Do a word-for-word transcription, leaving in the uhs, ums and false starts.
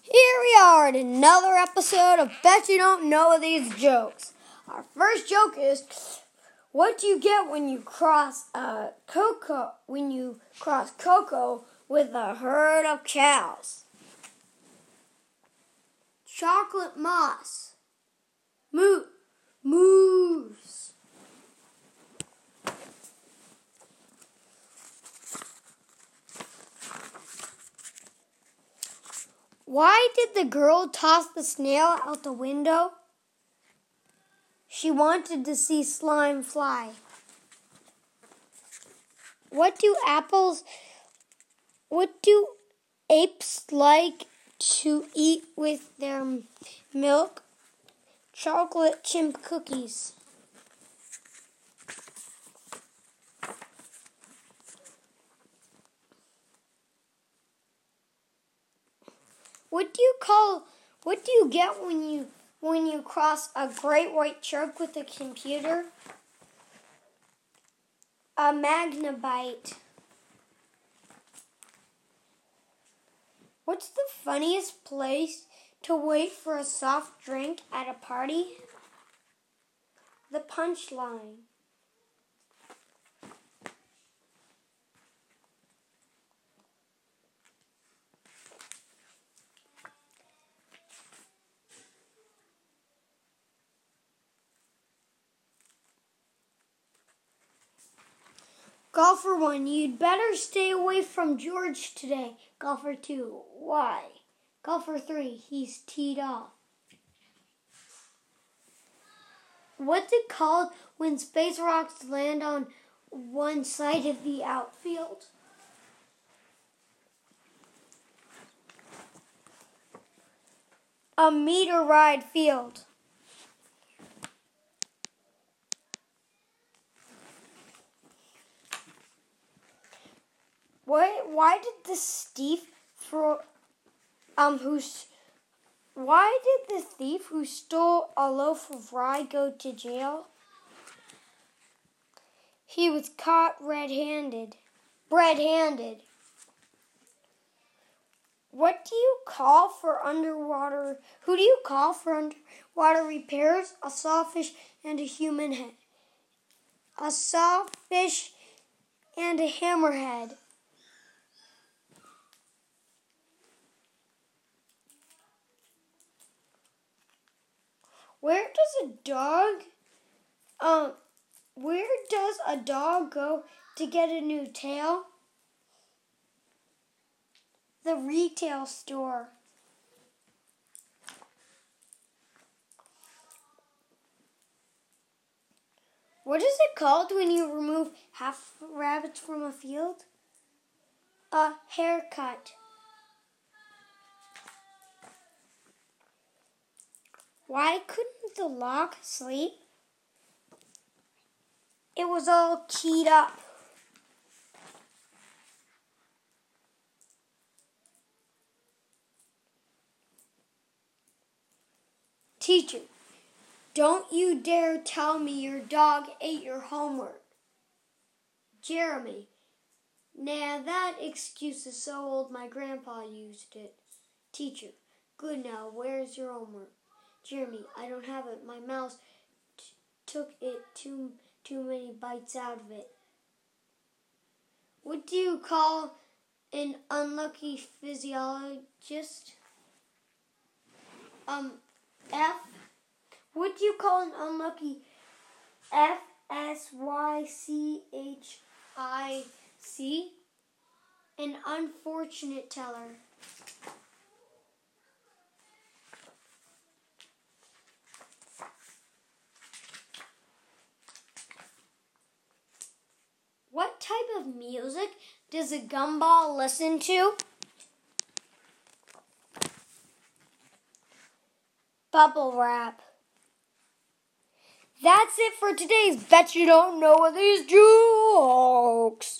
Here we are in another episode of Bet You Don't Know These Jokes. Our first joke is, what do you get when you cross uh, Coco when you cross Coco with a herd of cows? Chocolate moss. Moo. Moose. Why did the girl toss the snail out the window? She wanted to see slime fly. What do apples, what do apes like to eat with their milk? Chocolate chip cookies. What do you call, what do you get when you when you cross a great white shark with a computer? A magnabyte. What's the funniest place to wait for a soft drink at a party? The punchline. Golfer one, you'd better stay away from George today. Golfer two, why? Golfer three, he's teed off. What's it called when space rocks land on one side of the outfield? A meteorite field. Why, why did the thief throw, um, who's, why did the thief who stole a loaf of rye go to jail? He was caught red-handed, bread-handed. What do you call for underwater, who do you call for underwater repairs? A sawfish and a human head. A sawfish and a hammerhead. Where does a dog, um, where does a dog go to get a new tail? The retail store. What is it called when you remove half rabbits from a field? A haircut. Why couldn't the lock sleep? It was all keyed up. Teacher, don't you dare tell me your dog ate your homework. Jeremy, nah, that excuse is so old my grandpa used it. Teacher, good now, where's your homework? Jeremy, I don't have it. My mouse t- took it too too many bites out of it. What do you call an unlucky physiologist? Um, F. What do you call an unlucky F S Y C H I C? An unfortunate teller. What type of music does a gumball listen to? Bubble wrap. That's it for today's Bet You Don't Know These Jokes.